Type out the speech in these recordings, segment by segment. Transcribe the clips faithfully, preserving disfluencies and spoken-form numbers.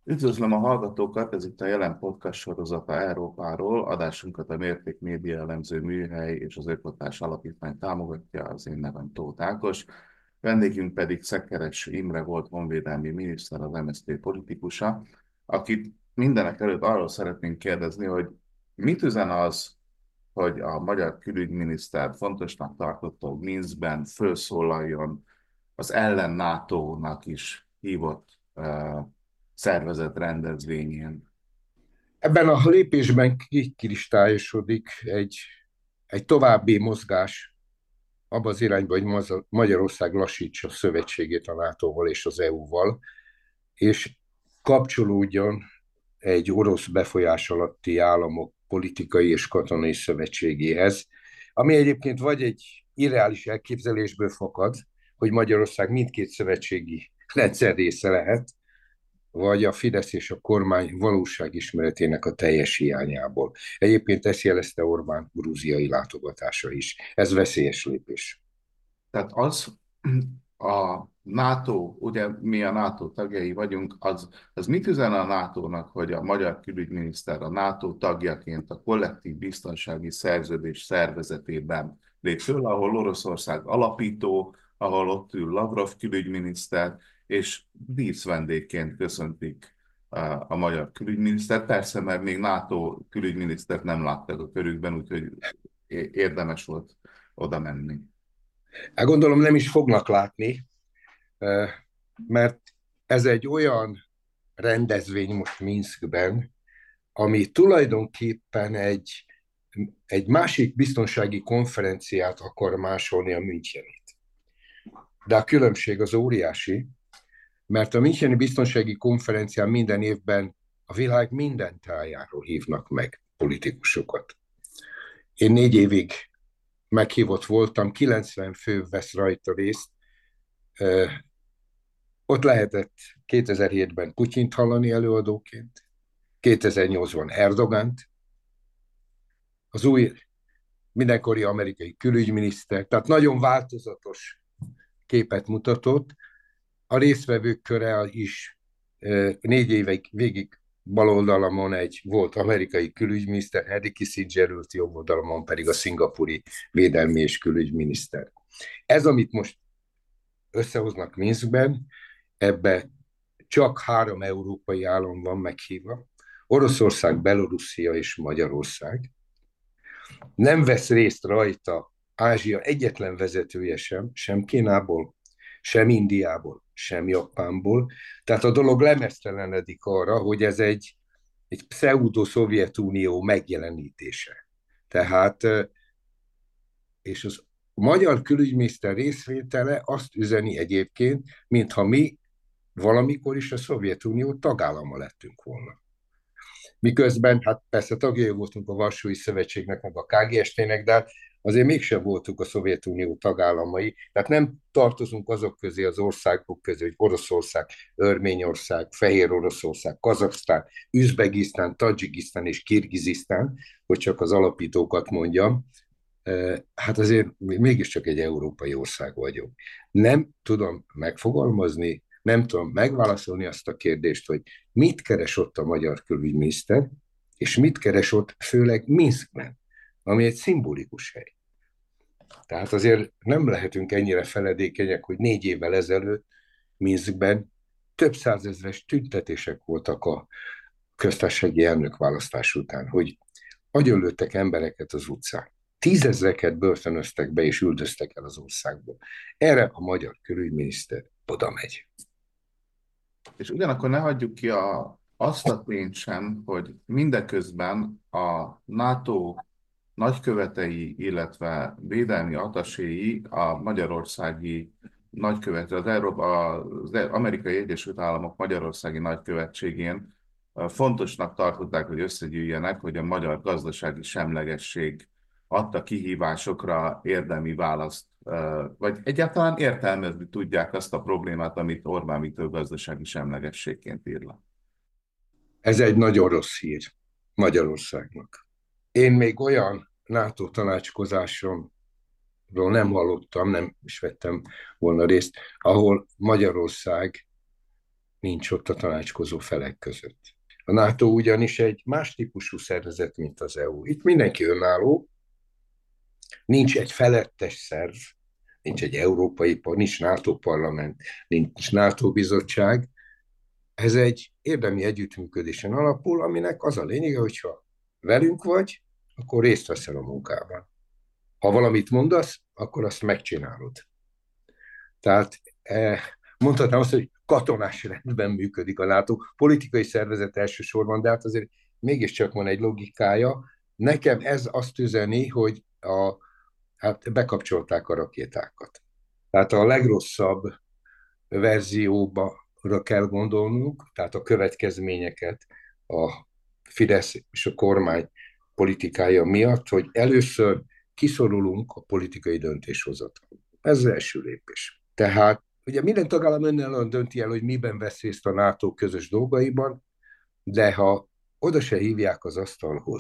Üdvözlöm a hallgatókat, ez itt a Jelen Podcast sorozata Európáról. Adásunkat a Mérték Média Elemző Műhely és az Ökotás Alapítvány támogatja, az én nevem Tóth Ákos. Vendégünk pedig Szekeres Imre volt honvédelmi miniszter, az em es zé pé politikusa, akit mindenek előtt arról szeretnénk kérdezni, hogy mit üzen az, hogy a magyar külügyminiszter fontosnak tartotta, hogy Minskben felszólaljon az ellen nátónak is hívott uh, szervezet rendezvényén. Ebben a lépésben kikristályosodik egy, egy további mozgás abba az irányba, hogy Maza- Magyarország lassítsa a szövetségét a nátóval és az é u-val, és kapcsolódjon egy orosz befolyás alatti államok politikai és katonai szövetségéhez, ami egyébként vagy egy irreális elképzelésből fakad, hogy Magyarország mindkét szövetségi rendszer része lehet, vagy a Fidesz és a kormány valóságismeretének a teljes hiányából. Egyébként ezt jelezte Orbán grúziai látogatása is. Ez veszélyes lépés. Tehát az a NATO, ugye mi a NATO tagjai vagyunk, az, az mit üzen a nátónak, hogy a magyar külügyminiszter a NATO tagjaként a kollektív biztonsági szerződés szervezetében lép föl, ahol Oroszország alapító, ahol ott ül Lavrov külügyminiszter, és díszvendégként köszöntik a, a magyar külügyminiszter. Persze, mert még NATO külügyminisztert nem láttak a körükben, úgyhogy é- érdemes volt oda menni. Hát gondolom nem is fognak látni, mert ez egy olyan rendezvény most Minskben, ami tulajdonképpen egy, egy másik biztonsági konferenciát akar másolni a Münchenit. De a különbség az óriási, mert a Müncheni Biztonsági Konferencián minden évben a világ minden tájáról hívnak meg politikusokat. Én négy évig meghívott voltam, kilencven fő vesz rajta részt. Ott lehetett kétezer-hétben Putyint hallani előadóként, kétezer-nyolcban Erdogant, az új mindenkori amerikai külügyminiszter, tehát nagyon változatos képet mutatott. A résztvevők köre is négy évig végig bal oldalamon egy volt amerikai külügyminiszter, Henry Kissinger ült, jobb oldalamon pedig a szingapúri védelmi és külügyminiszter. Ez, amit most összehoznak Minskben, ebbe csak három európai állam van meghívva, Oroszország, Belorusszia és Magyarország. Nem vesz részt rajta Ázsia egyetlen vezetője sem, sem Kínából, sem Indiából, sem Japánból. Tehát a dolog lemeztelenedik arra, hogy ez egy, egy pseudo-Szovjetunió megjelenítése. Tehát, és az magyar külügyminiszter részvétele azt üzeni egyébként, mintha mi valamikor is a Szovjetunió tagállama lettünk volna. Miközben, hát persze tagjai voltunk a Varsói Szövetségnek, meg a ká gé es té-nek, de azért mégsem voltunk a Szovjetunió tagállamai, tehát nem tartozunk azok közé az országok közé, hogy Oroszország, Örményország, Fehér Oroszország, Kazaksztán, Üzbegisztán, Tadzsikisztán és Kirgizisztán, hogy csak az alapítókat mondjam. Hát azért mégiscsak egy európai ország vagyok. Nem tudom megfogalmazni, nem tudom megválaszolni azt a kérdést, hogy mit keres ott a magyar külügyminiszter, és mit keres ott főleg Minskben, ami egy szimbolikus hely. Tehát azért nem lehetünk ennyire feledékenyek, hogy négy évvel ezelőtt Minskben több százezres tüntetések voltak a köztársasági elnökválasztás után, hogy agyonlőttek embereket az utcán. Tízezreket börtönöztek be és üldöztek el az országból. Erre a magyar külügyminiszter oda megy. És ugyanakkor ne hagyjuk ki a, azt a tényt sem, hogy mindeközben a NATO nagykövetei, illetve védelmi ataséi a magyarországi nagykövet, az, Európa, az Amerikai Egyesült Államok Magyarországi Nagykövetségén fontosnak tartották, hogy összegyűjjenek, hogy a magyar gazdasági semlegesség adta kihívásokra érdemi választ, vagy egyáltalán értelmezni tudják azt a problémát, amit Orbán Viktor gazdasági semlegességként ír le. Ez egy nagyon rossz hír Magyarországnak. Én még olyan NATO tanácskozásomról nem hallottam, nem is vettem volna részt, ahol Magyarország nincs ott a tanácskozó felek között. A NATO ugyanis egy más típusú szervezet, mint az é u. Itt mindenki önálló, nincs egy felettes szerv, nincs egy európai, nincs NATO parlament, nincs NATO bizottság. Ez egy érdemi együttműködésen alapul, aminek az a lényege, hogyha velünk vagy, akkor részt veszel a munkában. Ha valamit mondasz, akkor azt megcsinálod. Tehát mondhatnám azt, hogy katonás rendben működik a NATO, politikai szervezet elsősorban, de hát azért mégiscsak van egy logikája. Nekem ez azt üzeni, hogy a, hát bekapcsolták a rakétákat. Tehát a legrosszabb verzióba kell gondolnunk, tehát a következményeket a Fidesz és a kormány politikája miatt, hogy először kiszorulunk a politikai döntéshozatalból. Ez az első lépés. Tehát ugye minden tagállam önállóan dönti el, hogy miben vesz részt a NATO közös dolgaiban, de ha oda se hívják az asztalhoz,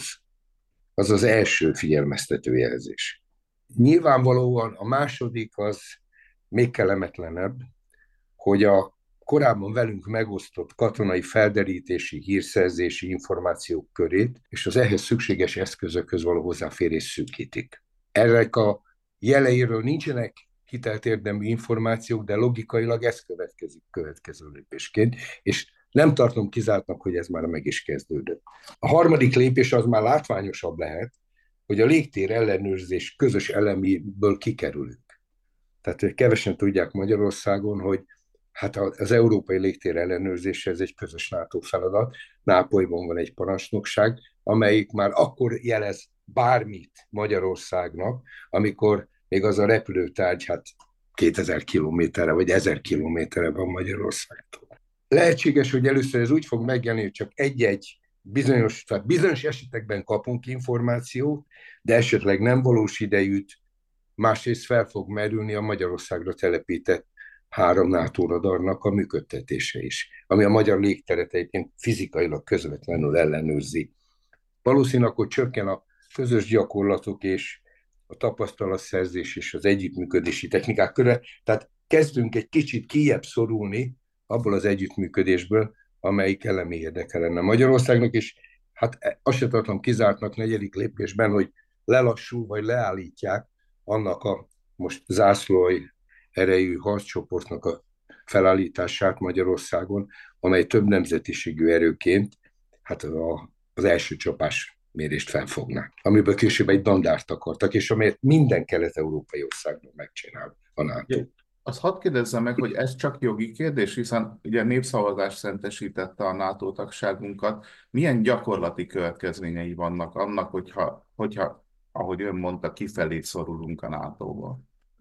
az az első figyelmeztető jelzés. Nyilvánvalóan a második az még kellemetlenebb, hogy a korábban velünk megosztott katonai felderítési, hírszerzési információk körét és az ehhez szükséges eszközökhöz való hozzáférés szűkítik. Erre a jeleiről nincsenek hitelt érdemű információk, de logikailag ez következik következő lépésként, és nem tartom kizártnak, hogy ez már meg is kezdődött. A harmadik lépés az már látványosabb lehet, hogy a légtér ellenőrzés közös eleméből kikerülünk. Tehát kevesen tudják Magyarországon, hogy hát az európai légtér ellenőrzése ez egy közös NATO feladat. Nápolyban van egy parancsnokság, amelyik már akkor jelez bármit Magyarországnak, amikor még az a repülőtárgy hát kétezer kilométerre vagy ezer kilométerre van Magyarországtól. Lehetséges, hogy először ez úgy fog megjelenni, hogy csak egy-egy bizonyos, tehát bizonyos esetekben kapunk információt, de esetleg nem valós idejűt, másrészt fel fog merülni a Magyarországra telepített három NATO radarnak a működtetése is, ami a magyar légteret egyébként fizikailag közvetlenül ellenőrzi. Valószínűleg, hogy csökken a közös gyakorlatok és a tapasztalatszerzés és az együttműködési technikák köre, tehát kezdünk egy kicsit kijebb szorulni abból az együttműködésből, amelyik elemi érdeke lenne Magyarországnak, és hát azt se tartom kizártnak negyedik lépésben, hogy lelassul vagy leállítják annak a most zászlói erejű harccsoportnak a felállítását Magyarországon, amely több nemzetiségű erőként hát a, az első csapás mérést felfogná, amiből később egy dandárt akartak, és amelyet minden kelet-európai országban megcsinál a NATO. Azt hadd kérdezzem meg, hogy ez csak jogi kérdés, hiszen ugye népszavazás szentesítette a NATO tagságunkat. Milyen gyakorlati következményei vannak annak, hogyha, hogyha ahogy ön mondta, kifelé szorulunk a nátóból?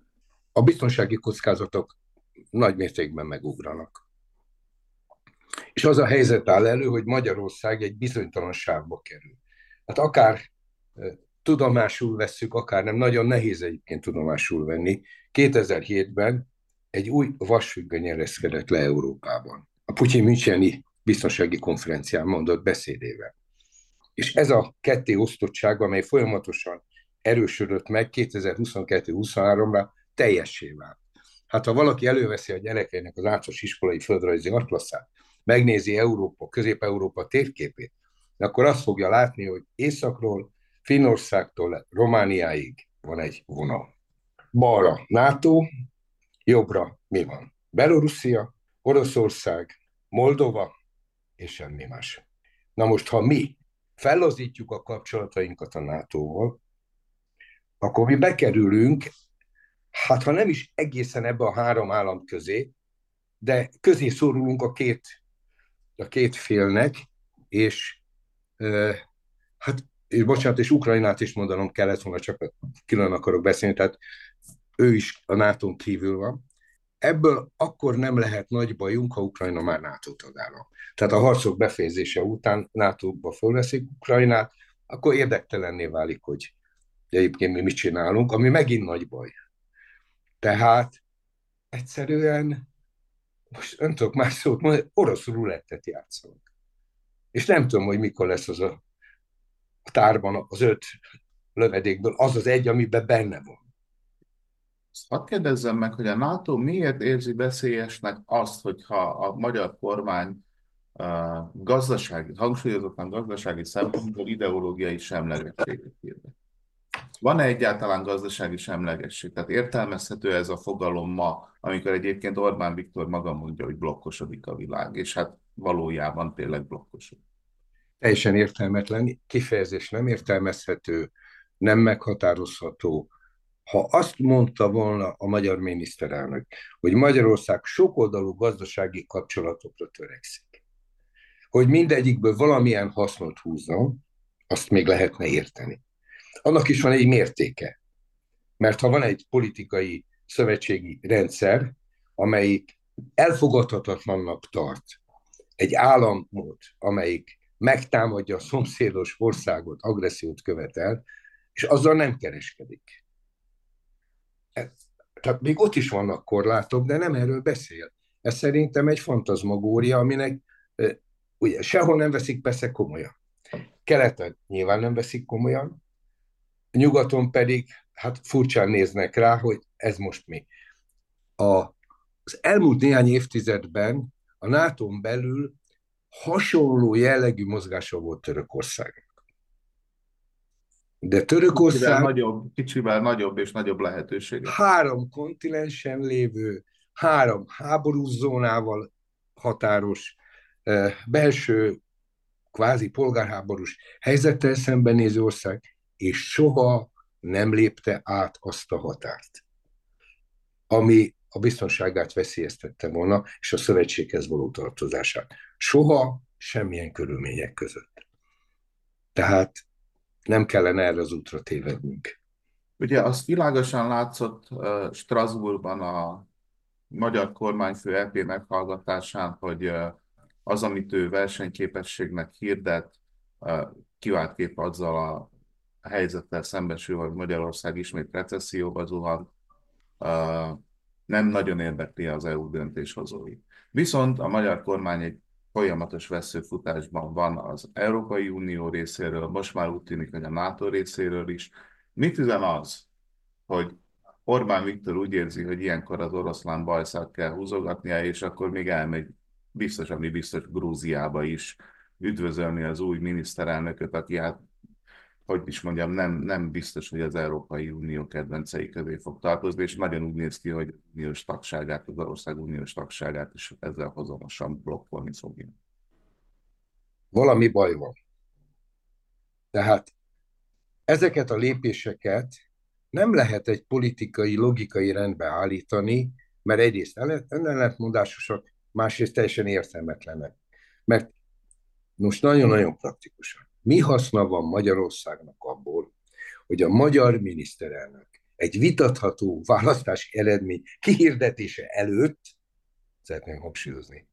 A biztonsági kockázatok nagy mértékben megugranak. És az a helyzet áll elő, hogy Magyarország egy bizonytalan sávba kerül. Hát akár tudomásul vesszük, akár nem, nagyon nehéz egyébként tudomásul venni. kétezer-hétben egy új vasfüggöny ereszkedett le Európában. A Putyin Müncheni biztonsági konferencián mondott beszédével. És ez a ketté osztottság, amely folyamatosan erősödött meg kétezer-huszonkettő-huszonháromra, teljessé vált. Hát ha valaki előveszi a gyerekeinek az általános iskolai földrajzi atlaszát, megnézi Európa, Közép-Európa térképét, akkor azt fogja látni, hogy északról, Finnországtól Romániáig van egy vonal. Balra NATO, jobbra mi van? Belorusszia, Oroszország, Moldova, és semmi más. Na most, ha mi fellazítjuk a kapcsolatainkat a nátóval, akkor mi bekerülünk, hát ha nem is egészen ebbe a három állam közé, de közé szorulunk a két, a két félnek, és euh, hát, és bocsánat, és Ukrajnát is mondanom kellett volna, csak külön akarok beszélni, tehát ő is a nátón kívül van. Ebből akkor nem lehet nagy bajunk, ha Ukrajna már NATO tagállam. Tehát a harcok befejezése után nátóba fölveszik Ukrajnát, akkor érdektelenné válik, hogy egyébként mi mit csinálunk, ami megint nagy baj. Tehát egyszerűen, most nem tudok más szót mondani, orosz rulettet játszunk. És nem tudom, hogy mikor lesz az a tárban az öt lövedékből az az egy, amiben benne van. Hadd kérdezzem meg, hogy a NATO miért érzi veszélyesnek azt, hogyha a magyar kormány uh, gazdasági, hangsúlyozottan gazdasági szempontból ideológiai semlegességet hirdet. Van-e egyáltalán gazdasági semlegesség? Tehát értelmezhető ez a fogalom ma, amikor egyébként Orbán Viktor maga mondja, hogy blokkosodik a világ, és hát valójában tényleg blokkosodik. Teljesen értelmetlen, kifejezés nem értelmezhető, nem meghatározható. Ha azt mondta volna a magyar miniszterelnök, hogy Magyarország sokoldalú gazdasági kapcsolatokra törekszik, hogy mindegyikből valamilyen hasznot húzzon, azt még lehetne érteni. Annak is van egy mértéke, mert ha van egy politikai szövetségi rendszer, amelyik elfogadhatatlannak tart egy államot, amelyik megtámadja a szomszédos országot, agressziót követel, és azzal nem kereskedik. Tehát még ott is vannak korlátok, de nem erről beszél. Ez szerintem egy fantazmagória, aminek ugye sehol nem veszik persze komolyan. Keleten nyilván nem veszik komolyan, nyugaton pedig hát furcsán néznek rá, hogy ez most mi. A, az elmúlt néhány évtizedben a nátón belül hasonló jellegű mozgása volt Törökország. De Törökország Kicsivel nagyobb, kicsivel nagyobb és nagyobb lehetőséget. Három kontinensen lévő, három háborús zónával határos, belső, kvázi polgárháborús helyzettel szembenéző ország, és soha nem lépte át azt a határt, ami a biztonságát veszélyeztette volna, és a szövetséghez való tartozását. Soha, semmilyen körülmények között. Tehát nem kellene erre az útra tévednünk. Ugye azt világosan látszott uh, Strasbourgban a magyar kormányfő é pé meghallgatásán, hogy uh, az, amit ő versenyképességnek hirdet, uh, kiváltképp azzal a helyzettel szembesül, hogy Magyarország ismét recesszióba zuhan, uh, nem nagyon érdekli az é u döntéshozói. Viszont a magyar kormány egy folyamatos veszőfutásban van az Európai Unió részéről, most már úgy tűnik, hogy a NATO részéről is. Mit üzen az, hogy Orbán Viktor úgy érzi, hogy ilyenkor az oroszlán bajszát kell húzogatnia, és akkor még elmegy biztos, ami biztos Grúziába is üdvözölni az új miniszterelnököt, aki hát, hogy is mondjam, nem, nem biztos, hogy az Európai Unió kedvencei közé fog tartozni, és nagyon úgy néz ki, hogy uniós tagságát, az ország uniós tagságát is ezzel hozamosan blokkolni fogja. Valami baj van. Tehát ezeket a lépéseket nem lehet egy politikai, logikai rendbe állítani, mert egyrészt ellentmondásosak, másrészt teljesen értelmetlenek. Mert most nagyon-nagyon praktikusan. Mi haszna van Magyarországnak abból, hogy a magyar miniszterelnök egy vitatható választási eredmény kihirdetése előtt, szeretném hangsúlyozni,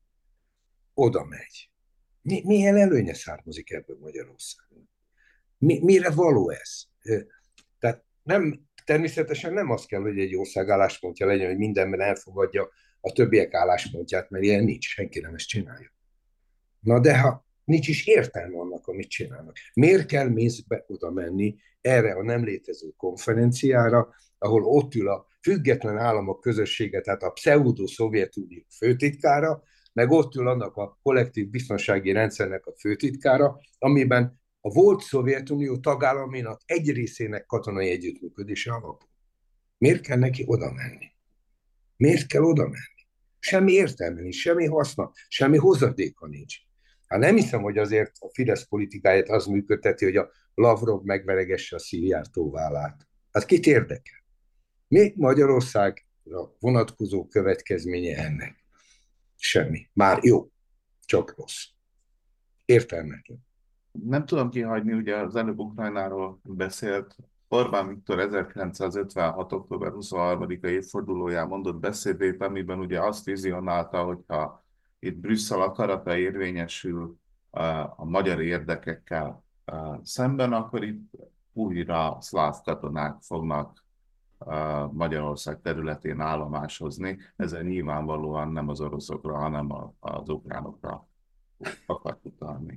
oda megy. Mi, milyen előnye származik ebből Magyarországon? Mi, mire való ez? Tehát nem, természetesen nem az kell, hogy egy ország álláspontja legyen, hogy mindenben elfogadja a többiek álláspontját, mert ilyen nincs, senki nem ezt csinálja. Na de ha nincs is értelme annak, amit csinálnak. Miért kell Minskbe oda menni erre a nem létező konferenciára, ahol ott ül a független államok közössége, tehát a pseudo-szovjetunió főtitkára, meg ott ül annak a kollektív biztonsági rendszernek a főtitkára, amiben a volt Szovjetunió tagállaménak egy részének katonai együttműködése alapul. Miért kell neki oda menni? Miért kell oda menni? Semmi értelme nincs, semmi haszna, semmi hozadéka nincs. Hát nem hiszem, hogy azért a Fidesz politikáját az működteti, hogy a Lavrov megveregesse a Szijjártó vállát. Hát kit érdekel? Mi Magyarországra vonatkozó következménye ennek? Semmi. Már jó, csak rossz. Értelmetlen. Nem tudom kihagyni, ugye az előbb Ukrajnáról beszélt, Orbán Viktor ezerkilencszázötvenhat. október huszonharmadika évfordulóján mondott beszédét, amiben ugye azt vizionálta, hogyha itt Brüsszel akarata érvényesül a magyar érdekekkel szemben, akkor itt újra szláv katonák fognak Magyarország területén állomáshozni. Ezzel nyilvánvalóan nem az oroszokra, hanem az ukránokra akart utalni.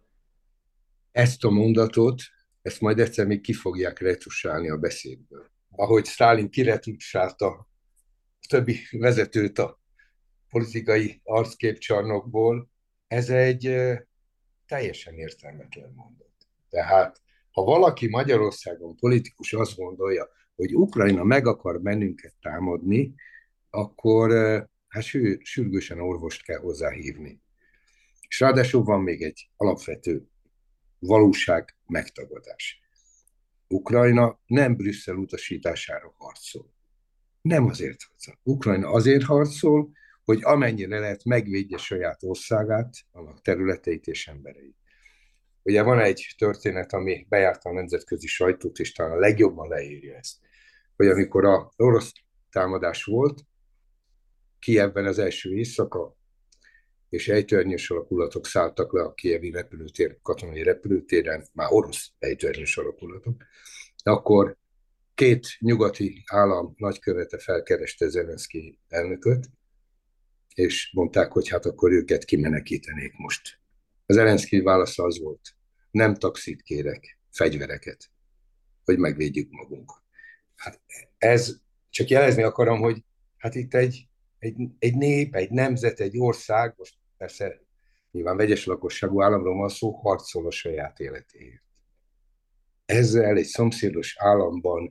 Ezt a mondatot, ezt majd egyszer még ki fogják retusálni a beszédből. ahogy Sztálin kiretusálta a többi vezetőt a politikai arcképcsarnokból, ez egy teljesen értelmetlen mondat. Tehát, ha valaki Magyarországon politikus azt gondolja, hogy Ukrajna meg akar bennünket támadni, akkor hát sür, sürgősen orvost kell hozzáhívni. És ráadásul van még egy alapvető valóság megtagadás. Ukrajna nem Brüsszel utasítására harcol. Nem azért harcol. Ukrajna azért harcol, hogy amennyire lehet megvédje saját országát, annak területeit és embereit. Ugye van egy történet, ami bejárta a nemzetközi sajtót, és talán a legjobban leírja ezt, hogy amikor a orosz támadás volt, Kijevben az első éjszaka, és ejtőernyős alakulatok szálltak le a kijevi repülőtér, katonai repülőtéren, már orosz ejtőernyős alakulatok, akkor két nyugati állam nagykövete felkereste Zelenszky elnököt, és mondták, hogy hát akkor őket kimenekítenék most. Az Zelenszky válasza az volt, nem taxit kérek, fegyvereket, hogy megvédjük magunkat. Hát ez, csak jelezni akarom, hogy hát itt egy, egy, egy nép, egy nemzet, egy ország, most persze nyilván vegyes lakosságú államról van szó, harcol a saját életéért. Ezzel egy szomszédos államban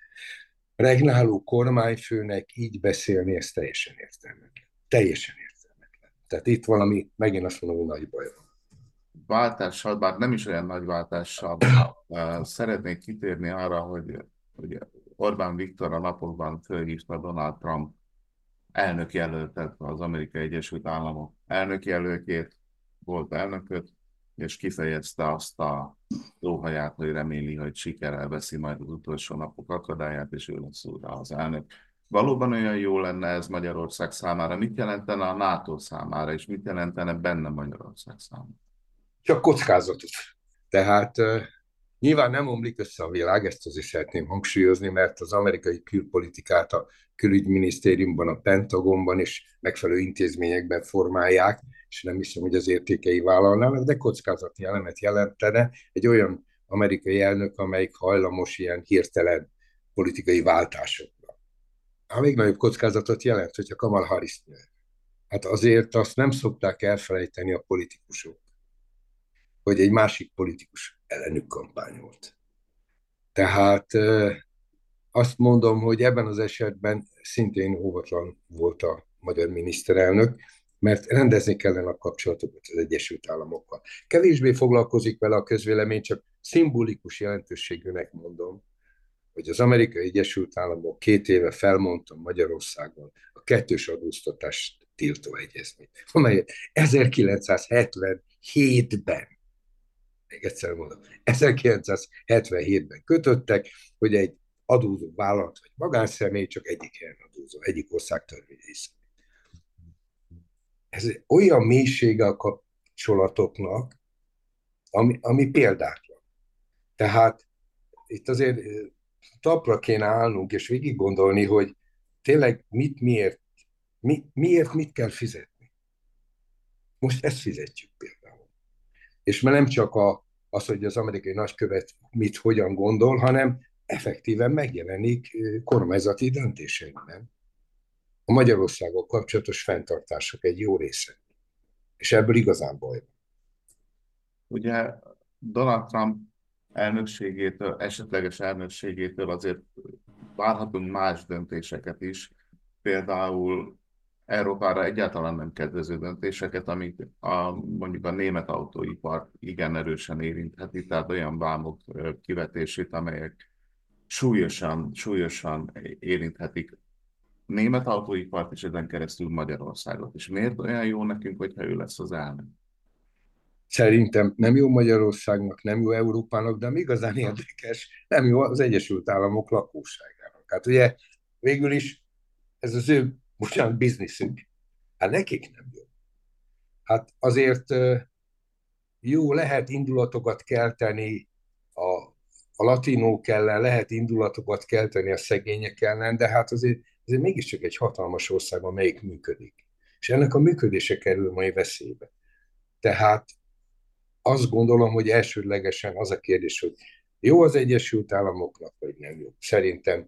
regnáló kormányfőnek így beszélni, ez teljesen értelmetlen. Teljesen értelmetlen. Tehát itt valami, megint azt mondom, hogy nagy baj van. Váltással, bár nem is olyan nagy váltással, szeretnék kitérni arra, hogy, hogy Orbán Viktor a napokban fölhívta Donald Trump elnökjelöltet, az Amerikai Egyesült Államok elnökjelöltjét, volt elnököt, és kifejezte azt a óhaját, hogy reméli, hogy sikerrel veszi majd az utolsó napok akadályát, és ő lesz újra az elnök. Valóban olyan jó lenne ez Magyarország számára? Mit jelentene a NATO számára, és mit jelentene benne Magyarország számára? Csak kockázatot. Tehát uh, nyilván nem omlik össze a világ, ezt azért szeretném hangsúlyozni, mert az amerikai külpolitikát a külügyminisztériumban, a Pentagonban és megfelelő intézményekben formálják, és nem hiszem, hogy az értékei vállalnának, de kockázati elemet jelentene egy olyan amerikai elnök, amelyik hajlamos ilyen hirtelen politikai váltásokra. A még nagyobb kockázatot jelent, hogyha Kamala Harris nyer. Hát azért azt nem szokták elfelejteni a politikusok, hogy egy másik politikus ellenük kampányolt. Tehát azt mondom, hogy ebben az esetben szintén óvatlan volt a magyar miniszterelnök, mert rendezni kellene a kapcsolatokat az Egyesült Államokkal. Kevésbé foglalkozik vele a közvélemény, csak szimbolikus jelentőségűnek mondom, hogy az Amerikai Egyesült Államok két éve felmondta Magyarországon a kettős adóztatást tiltó egyezményt, amely ezerkilencszázhetvenhétben, még egyszer mondom, ezerkilencszázhetvenhétben kötöttek, hogy egy adózó vállalat vagy magánszemély csak egyik helyen adózó, egyik ország törvényei szerint. Ez olyan mélysége a kapcsolatoknak, ami, ami példátlan. Tehát itt azért talpra kéne állnunk, és végig gondolni, hogy tényleg mit, miért, mi, miért mit kell fizetni. Most ezt fizetjük például. És már nem csak a, az, hogy az amerikai nagykövet mit, hogyan gondol, hanem effektíven megjelenik kormányzati döntéseiben. A Magyarországgal kapcsolatos fenntartások egy jó része. És ebből igazán baj van. Ugye Donald Trump elnökségétől, esetleges elnökségétől azért várhatunk más döntéseket is, például Európára egyáltalán nem kedvező döntéseket, amik a, mondjuk a német autóipar igen erősen érintheti, tehát olyan vámok kivetését, amelyek súlyosan, súlyosan érinthetik német autóipart, és ezen keresztül Magyarországot. És miért olyan jó nekünk, hogyha ő lesz az elnök? Szerintem nem jó Magyarországnak, nem jó Európának, de igazán érdekes, nem jó az Egyesült Államok lakosságának. Hát ugye végül is ez az ő, bocsánat, bizniszünk. Hát nekik nem jó. Hát azért jó, lehet indulatokat kelteni a, a latinók ellen, lehet indulatokat kelteni a szegények ellen, de hát azért, azért mégiscsak egy hatalmas ország, amelyik működik. És ennek a működése kerül majd veszélybe. Tehát azt gondolom, hogy elsődlegesen az a kérdés, hogy jó az Egyesült Államoknak, vagy nem jó. Szerintem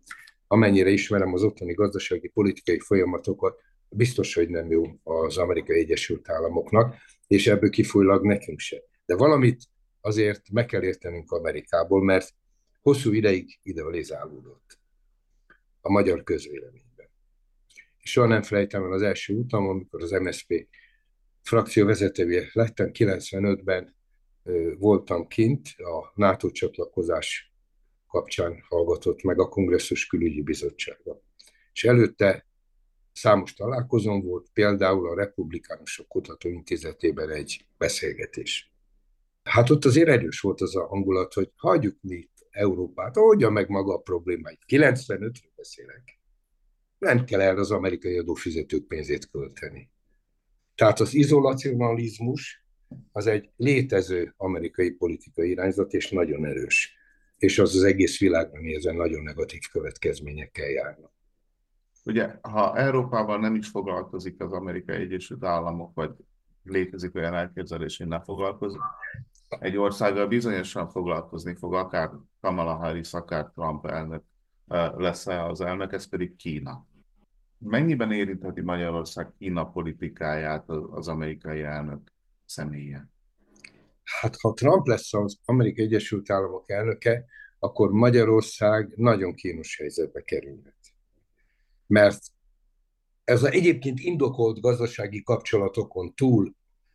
amennyire ismerem az ottani gazdasági politikai folyamatokat, biztos, hogy nem jó az Amerikai Egyesült Államoknak, és ebből kifolyólag nekünk se. De valamit azért meg kell értenünk Amerikából, mert hosszú ideig idealizálódott a magyar közvéleményben. És soha nem felejtem el az első utam, amikor az em es zé pé frakció vezetője lettem, kilencvenötben voltam kint, a NATO csatlakozás kapcsán hallgatott meg a Kongresszus Külügyi Bizottsága. És előtte számos találkozón volt, például a Republikánusok Kutatóintézetében egy beszélgetés. Hát ott azért erős volt az a hangulat, hogy hagyjuk mi itt Európát, oldja meg maga a problémáit. kilencvenötről beszélek. Nem kell erre az amerikai adófizetők pénzét költeni. Tehát az izolacionalizmus az egy létező amerikai politikai irányzat, és nagyon erős. És az az egész világra nézve nagyon negatív következményekkel járnak. Ugye, ha Európával nem is foglalkozik az Amerikai Egyesült Államok, vagy létezik olyan elképzelés, hogy ne foglalkozik, egy országgal bizonyosan foglalkozni fog, akár Kamala Harris, akár Trump elnök lesz az elnök, ez pedig Kína. Mennyiben érintheti Magyarország Kína politikáját az amerikai elnök személye? Hát ha Trump lesz az Amerikai Egyesült Államok elnöke, akkor Magyarország nagyon kínos helyzetbe kerülhet. Mert ez az egyébként indokolt gazdasági kapcsolatokon túl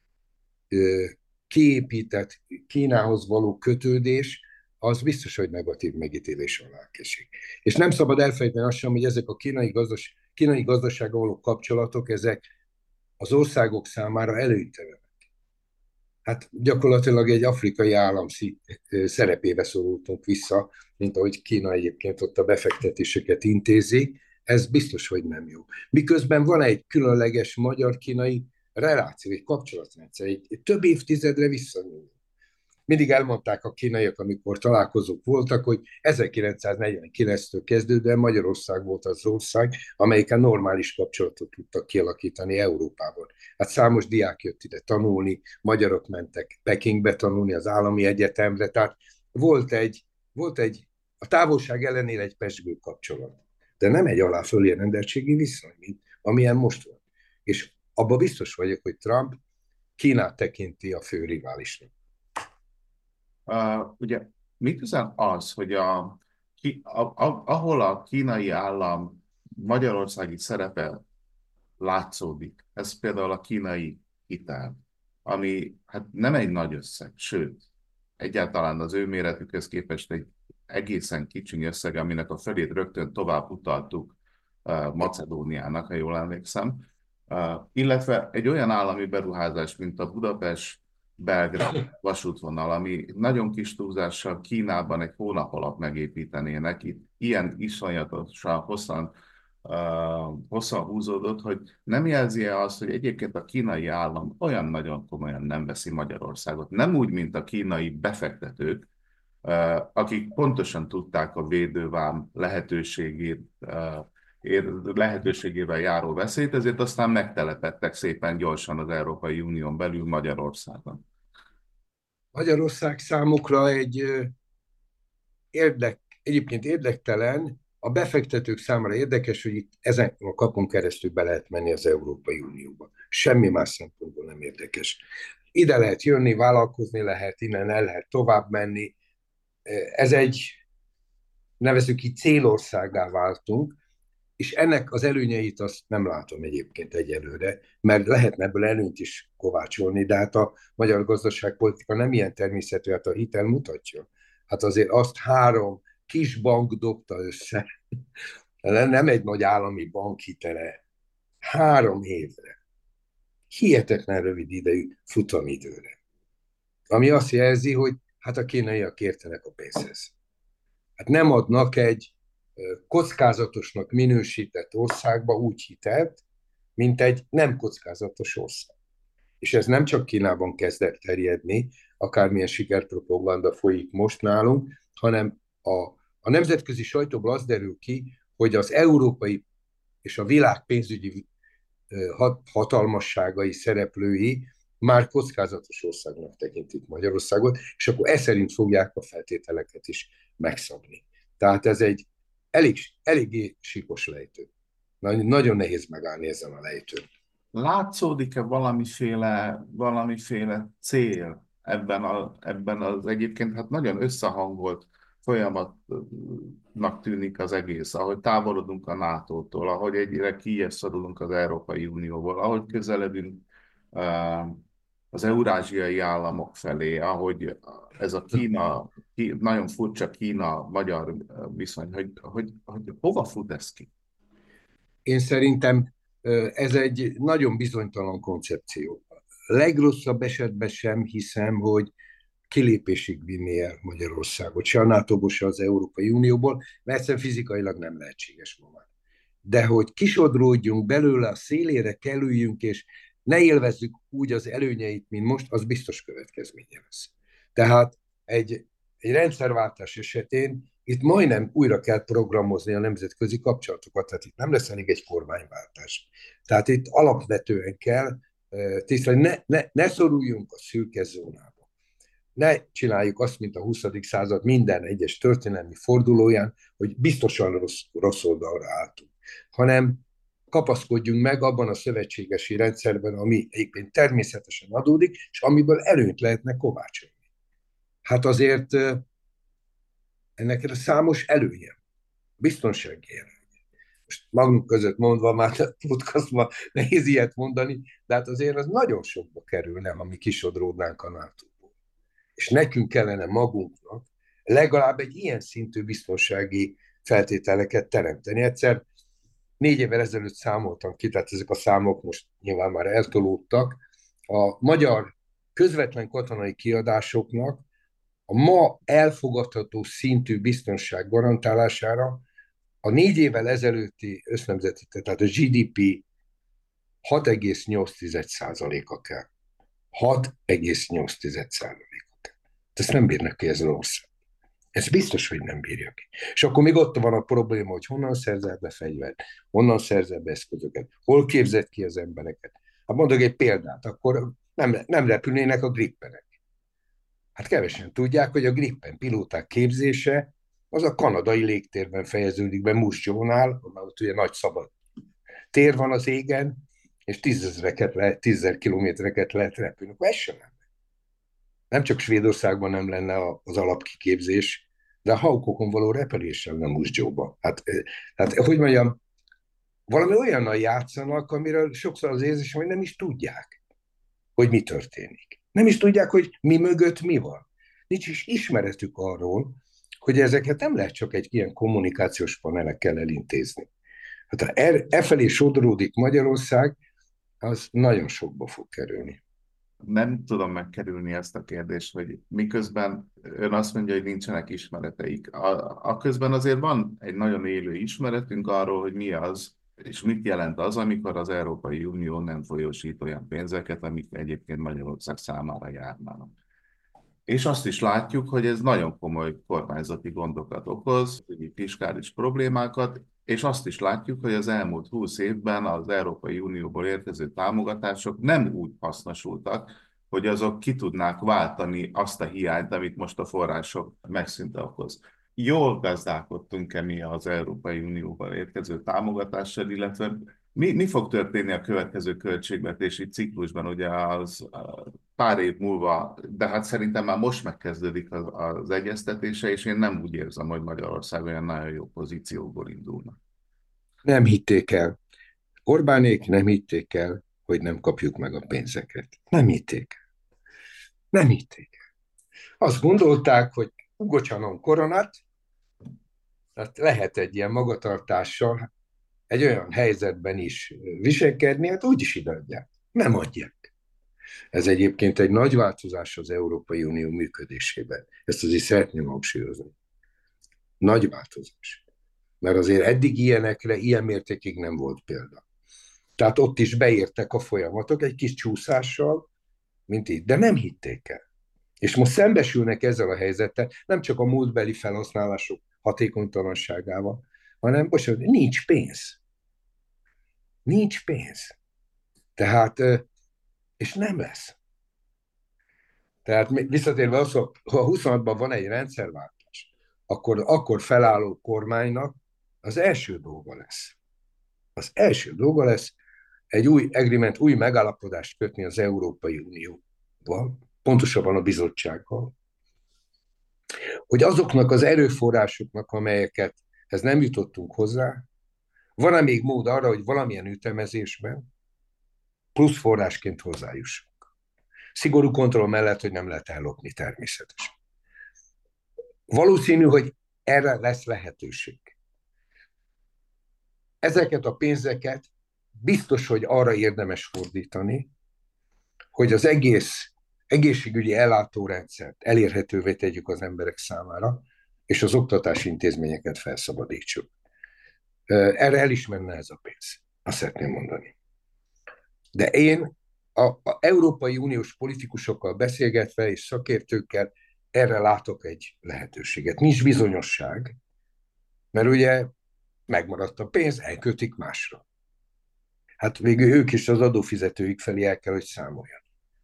ö, kiépített Kínához való kötődés, az biztos, hogy negatív megítélés alá esik. És nem szabad elfelejteni azt sem, hogy ezek a kínai, gazdas, kínai gazdasággal való kapcsolatok, ezek az országok számára előnytelenek. Hát gyakorlatilag egy afrikai állam szerepébe szorultunk vissza, mint ahogy Kína egyébként ott a befektetéseket intézi, ez biztos, hogy nem jó. Miközben van egy különleges magyar-kínai reláció, egy kapcsolatrendszer, egy, egy több évtizedre visszanyúló. Mindig elmondták a kínaiak, amikor találkozók voltak, hogy ezerkilencszáznegyvenkilenctől kezdődően Magyarország volt az ország, amelyiken normális kapcsolatot tudtak kialakítani Európában. Hát számos diák jött ide tanulni, magyarok mentek Pekingbe tanulni az állami egyetemre, tehát volt egy, volt egy a távolság ellenére egy pezsgő kapcsolat, de nem egy alá-fölé rendeltségi viszony, mint amilyen most van. És abban biztos vagyok, hogy Trump Kínát tekinti a fő riválisnak. Uh, ugye mit üzen az, hogy a, ki, a, a, ahol a kínai állam magyarországi szerepe látszódik, ez például a kínai hitel, ami hát nem egy nagy összeg, sőt, egyáltalán az ő méretükhöz képest egy egészen kicsiny összeg, aminek a felét rögtön tovább utaltuk uh, Macedóniának, ha jól emlékszem, uh, illetve egy olyan állami beruházás, mint a Budapest Belgrád vasútvonal, ami nagyon kis túlzással Kínában egy hónap alatt megépítenének. Itt ilyen iszonyatosan hosszan, uh, hosszan húzódott, hogy nem jelzi-e azt, hogy egyébként a kínai állam olyan nagyon komolyan nem veszi Magyarországot. Nem úgy, mint a kínai befektetők, uh, akik pontosan tudták a védővám lehetőségét, uh, lehetőségével járó veszélyt, ezért aztán megtelepedtek szépen gyorsan az Európai Unión belül Magyarországon. Magyarország számukra egy érdek, egyébként érdektelen, a befektetők számára érdekes, hogy itt ezen a kapon keresztül be lehet menni az Európai Unióba. Semmi más szempontból nem érdekes. Ide lehet jönni, vállalkozni lehet, innen el lehet tovább menni. Ez egy, nevezzük így, célországgá váltunk, és ennek az előnyeit azt nem látom egyébként egyelőre, mert lehetne ebből előnyt is kovácsolni, de hát a magyar gazdaságpolitika nem ilyen természetű, hát a hitel mutatja. Hát azért azt három kis bank dobta össze, nem egy nagy állami bank hitele, három évre. Hihetetlen rövid idejű futamidőre. Ami azt jelzi, hogy hát a kínaiak értenek a pénzhez. Hát nem adnak egy kockázatosnak minősített országba úgy hitelt, mint egy nem kockázatos ország. És ez nem csak Kínában kezdett terjedni, akármilyen sikerpropaganda folyik most nálunk, hanem a, a nemzetközi sajtóból az derül ki, hogy az európai és a világ pénzügyi hat, hatalmasságai, szereplői már kockázatos országnak tekintik Magyarországot, és akkor e szerint fogják a feltételeket is megszabni. Tehát ez egy elég, eléggé síkos lejtő. Nagyon nehéz megállni ezen a lejtőn. Látszódik-e valamiféle, valamiféle cél ebben, a, ebben az egyébként hát nagyon összehangolt folyamatnak tűnik az egész, ahogy távolodunk a nátótól, ahogy egyre kijebb szorulunk az Európai Unióból, ahogy közeledünk eh, az eurázsiai államok felé, ahogy ez a Kína, ki, nagyon furcsa Kína-magyar viszony, hogy, hogy, hogy hova fut ez ki? Én szerintem ez egy nagyon bizonytalan koncepció. Legrosszabb esetben sem hiszem, hogy kilépésig vinni el Magyarországot, se a natóból, se az Európai Unióból, mert egyszerűen fizikailag nem lehetséges ma már. De hogy kisodródjunk belőle, a szélére kerüljünk, és ne élvezzük úgy az előnyeit, mint most, az biztos következménye lesz. Tehát egy, egy rendszerváltás esetén itt majdnem újra kell programozni a nemzetközi kapcsolatokat, tehát itt nem lesz elég egy kormányváltás. Tehát itt alapvetően kell tisztelni, ne, ne, ne szoruljunk a szürke zónába. Ne csináljuk azt, mint a huszadik század minden egyes történelmi fordulóján, hogy biztosan rossz, rossz oldalra álltunk, hanem kapaszkodjunk meg abban a szövetségesi rendszerben, ami egyébként természetesen adódik, és amiből előnyt lehetne kovácsolni. Hát azért ennek a számos előnye, biztonsági előnye. Most magunk között mondva, már a podcastban nehéz ilyet mondani, de hát azért az nagyon sokba kerülne, ha mi kisodródnánk a nátóból. És nekünk kellene magunknak legalább egy ilyen szintű biztonsági feltételeket teremteni. Egyszer négy évvel ezelőtt számoltam ki, tehát ezek a számok most nyilván már eltolódtak. A magyar közvetlen katonai kiadásoknak a ma elfogadható szintű biztonság garantálására a négy évvel ezelőtti össznemzeti, tehát a gé dé pé hat egész nyolc százaléka kell. hat egész nyolc százaléka kell. Ezt nem bírnak ki ez az ország. Ez biztos, hogy nem bírja ki. És akkor még ott van a probléma, hogy honnan szerzel be fegyvert, honnan szerzel be eszközöket, hol képzett ki az embereket. Hát mondok egy példát, akkor nem, nem repülnének a Grippenek. Hát kevesen tudják, hogy a Grippen pilóták képzése az a kanadai légtérben fejeződik be Moose Jaw-nál, ott ugye nagy szabad tér van az égen, és tízezreket lehet, tízezer kilométereket lehet repülni. Ez sem lenne. Nem csak Svédországban nem lenne az alapkiképzés, de a Haukokon való repülés sem nem Moose Jaw-ba. Hát, hát, hogy mondjam, valami olyannal játszanak, amiről sokszor az érzésem, hogy nem is tudják, hogy mi történik. Nem is tudják, hogy mi mögött mi van. Nincs is ismeretük arról, hogy ezeket nem lehet csak egy ilyen kommunikációs panelekkel elintézni. Hát ha e, e felé sodródik Magyarország, az nagyon sokba fog kerülni. Nem tudom megkerülni ezt a kérdést, hogy miközben ön azt mondja, hogy nincsenek ismereteik. A, a közben azért van egy nagyon élő ismeretünk arról, hogy mi az, és mit jelent az, amikor az Európai Unió nem folyósít olyan pénzeket, amik egyébként Magyarország számára járnának. És azt is látjuk, hogy ez nagyon komoly kormányzati gondokat okoz, fiskális problémákat, és azt is látjuk, hogy az elmúlt húsz évben az Európai Unióból érkező támogatások nem úgy hasznosultak, hogy azok ki tudnák váltani azt a hiányt, amit most a források megszűnte okoz. Jól gazdálkodtunk-e mi az Európai Unióból érkező támogatással, illetve mi, mi fog történni a következő költségvetési ciklusban, ugye az pár év múlva, de hát szerintem már most megkezdődik az, az egyeztetése, és én nem úgy érzem, hogy Magyarország olyan nagyon jó pozícióból indulnak. Nem hitték el. Orbánék nem hitték el, hogy nem kapjuk meg a pénzeket. Nem hitték el. Nem hitték el. Azt gondolták, hogy ugocsanom koronát, tehát lehet egy ilyen magatartással egy olyan helyzetben is viselkedni, hát úgyis ideadják. Nem adják. Ez egyébként egy nagy változás az Európai Unió működésében. Ezt azért szeretném hangsúlyozni. Nagy változás. Mert azért eddig ilyenekre, ilyen mértékig nem volt példa. Tehát ott is beértek a folyamatok egy kis csúszással, mint itt, de nem hitték el. És most szembesülnek ezzel a helyzettel, nem csak a múltbeli felhasználások hatékonytalanságával, hanem bocsánat, nincs pénz. Nincs pénz. Tehát, és nem lesz. Tehát visszatérve az, ha huszonhatban van egy rendszerváltás, akkor, akkor felálló kormánynak Az első dolga lesz. Az első dolga lesz egy új agreement, új megállapodást kötni az Európai Unióval, pontosabban a bizottsággal, hogy azoknak az erőforrásoknak, amelyeket ez nem jutottunk hozzá, van-e még mód arra, hogy valamilyen ütemezésben plusz forrásként hozzájussunk. Szigorú kontroll mellett, hogy nem lehet ellopni természetesen. Valószínű, hogy erre lesz lehetőség. Ezeket a pénzeket biztos, hogy arra érdemes fordítani, hogy az egész egészségügyi ellátórendszert elérhetővé tegyük az emberek számára, és az oktatási intézményeket felszabadítsuk. Erre el is menne ez a pénz, azt szeretném mondani. De én a, a Európai Uniós politikusokkal beszélgetve és szakértőkkel erre látok egy lehetőséget. Nincs bizonyosság, mert ugye megmaradt a pénz, elkötik másra. Hát végül ők is az adófizetőik felé el kell, hogy számoljon.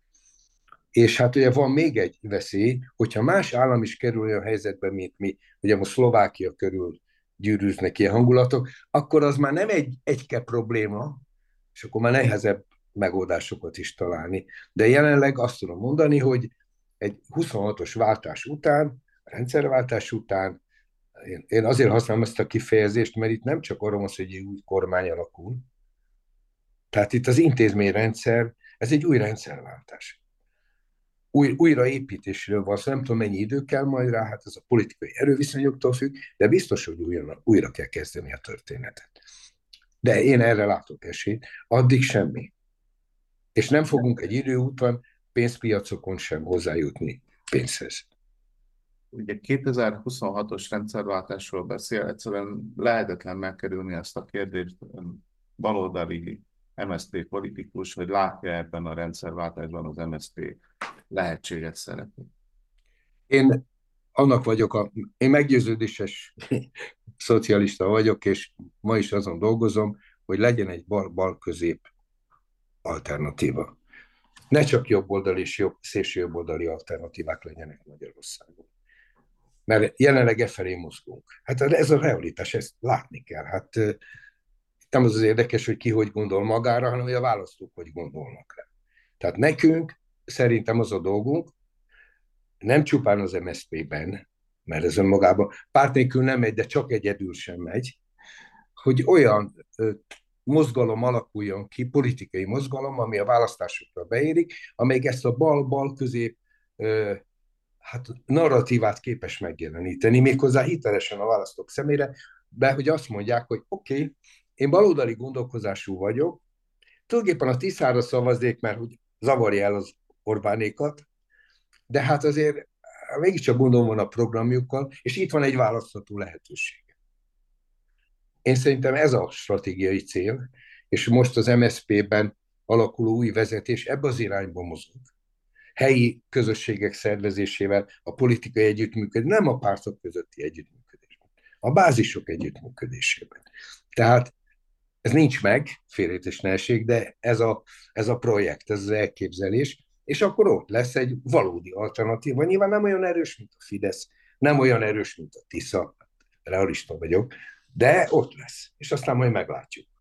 És hát ugye van még egy veszély, hogyha más állam is kerül olyan helyzetbe, mint mi, ugye most Szlovákia körül gyűrűznek ilyen hangulatok, akkor az már nem egy egyke probléma, és akkor már nehezebb megoldásokat is találni. De jelenleg azt tudom mondani, hogy egy huszonhatos váltás után, rendszerváltás után, én, én azért használom ezt a kifejezést, mert itt nem csak arról van szó, hogy egy új kormány alakul, tehát itt az intézményrendszer, ez egy új rendszerváltás. Új, újraépítésről van szó, nem tudom mennyi idő kell majd rá, hát ez a politikai erőviszonyoktól függ, de biztos, hogy újra, újra kell kezdeni a történetet. De én erre látok esélyt, addig semmi. És nem fogunk egy idő után pénzpiacokon sem hozzájutni pénzhez. Ugye kétezer-huszonhatos rendszerváltásról beszél, egyszerűen lehetetlen megkerülni ezt a kérdést, baloldali em es zé pé politikus, hogy látja ebben a rendszerváltásban az em es zé pé lehetséges szerepet. Én annak vagyok, a, én meggyőződéses szocialista vagyok, és ma is azon dolgozom, hogy legyen egy bal-közép alternatíva. Ne csak jobboldali és jobb, szélső jobboldali alternatívák legyenek Magyarországon. Mert jelenleg e felé mozgunk. Hát ez a realitás, ezt látni kell. Hát nem az az érdekes, hogy ki hogy gondol magára, hanem hogy a választók hogy gondolnak rá. Tehát nekünk szerintem az a dolgunk, nem csupán az em es zé pé-ben, mert ez önmagában párt nélkül nem megy, de csak egyedül sem megy, hogy olyan ö, mozgalom alakuljon ki, politikai mozgalom, ami a választásokra beérik, amelyik ezt a bal-bal-közép hát narratívát képes megjeleníteni, méghozzá hitelesen a választók szemére, de hogy azt mondják, hogy oké, okay, én baloldali gondolkozású vagyok, tulajdonképpen a Tiszára szavaznék, mert hogy zavarja el az Orbánékat, de hát azért mégiscsak gondolom van a programjukkal, és itt van egy választható lehetőség. Én szerintem ez a stratégiai cél, és most az em es zé pé-ben alakuló új vezetés ebbe az irányba mozog. Helyi közösségek szervezésével, a politikai együttműködés, nem a pártok közötti együttműködésben, a bázisok együttműködésében. Tehát ez nincs meg, félreértés ne essék, de ez a, ez a projekt, ez az elképzelés, és akkor ott lesz egy valódi alternatíva. Nyilván nem olyan erős, mint a Fidesz, nem olyan erős, mint a Tisza, realista vagyok, de ott lesz, és aztán majd meglátjuk.